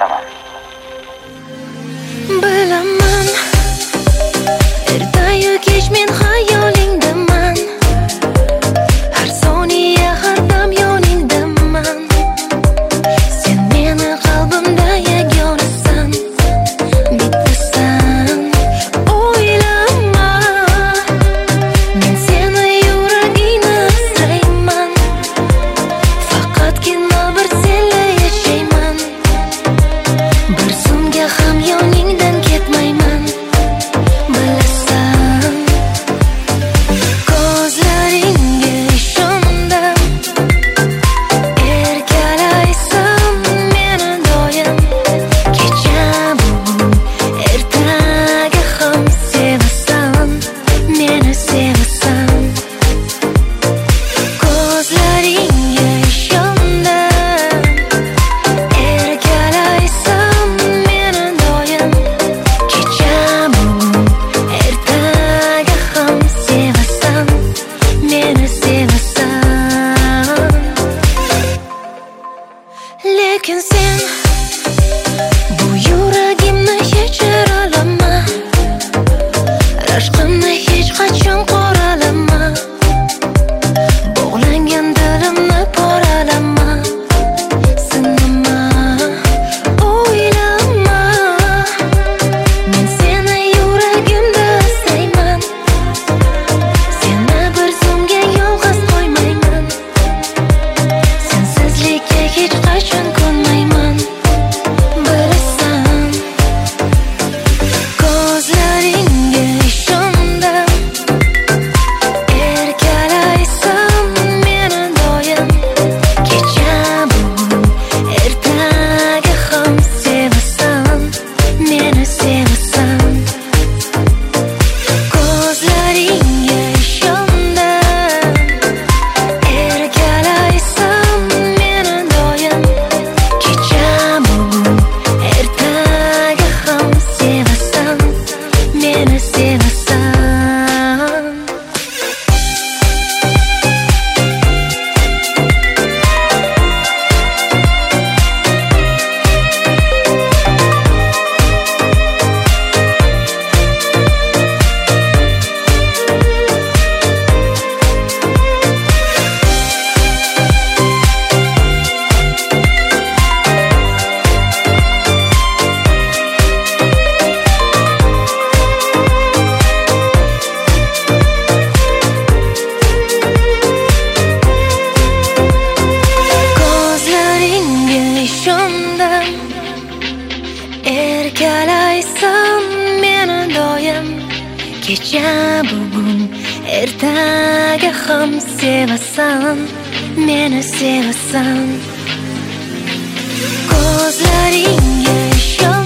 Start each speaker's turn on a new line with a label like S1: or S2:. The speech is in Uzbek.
S1: eshitaman.
S2: Bilaman, ertayu kech men xayolingdaman. Har soniya, har dam yoningdaman. Sen meni qalbimda yagonasan, bittasan. O'ylama, men seni yuragingni asrayman. Faqatgina bir senla yashayman. Bir zumga ham yoningdan ketmayman. Bilasan, ko'zlaringga ishondim. Erkalaysan meni doim. Kecha bugun ertaga ham sevasan, meni sevasan. Ko'zlaringga ishondim. Erkalaysan meni doim. Kecha bugun ertaga ham sevasan, meni sevasan. Lekin sen bu yuragimni yechira olma. Rashqimni hech qachon qoralama. Bog'langan dilimni poralama. Sinama, o'ylama. Men seni yuragimda asrayman. Seni bir zumga yolg'iz qo'ymayman. Sensizlikka hech qachon ko'nmayman. Bilasan, ko'zlaringga ishondim. Erkalaysan meni doim. Kecha bugun ertaga ham sevasan, meni sevasan. Ko'zlaringga ishondim. Erkalaysan meni doim. Kecha bugun ertaga ham sevasan, meni sevasan. Ko'zlaringga ishondim. Erkalaysan meni doim. Kecha bugun ertaga ham sevasan, meni sevasan. Ko'zlaringga ishondim.